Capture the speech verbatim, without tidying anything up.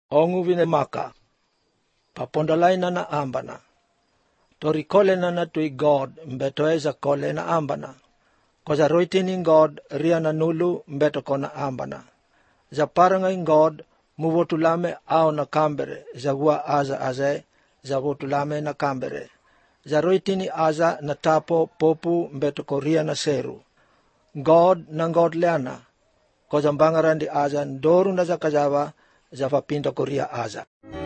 ongu vine maka, papondalay na na ambana, torikole na na tui God mbeto eza kole na ambana, koza roitining God ria na nulu mbeto kona ambana, za parangay God muvotulame ao na kambere, za gua aza aze, za votulame na kambere, za roitini aza na tapo popu mbeto koria na seru, God na God leana, koza mbangarandi aza ndoru na za kajava, za vapinda koria aza.